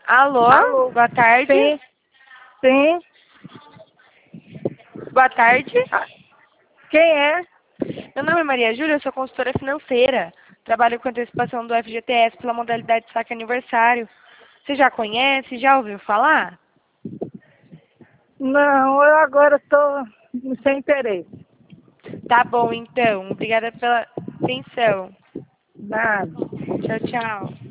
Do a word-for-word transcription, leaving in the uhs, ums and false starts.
Alô, Alô? boa tarde. Sim, sim. Boa tarde. Ah, quem é? Meu nome é Maria Júlia, eu sou consultora financeira. Trabalho com antecipação do F G T S pela modalidade saque aniversário. Você já conhece? Já ouviu falar? Não, eu agora estou sem interesse. Tá bom, então. Obrigada pela atenção. Nada. Tchau, tchau.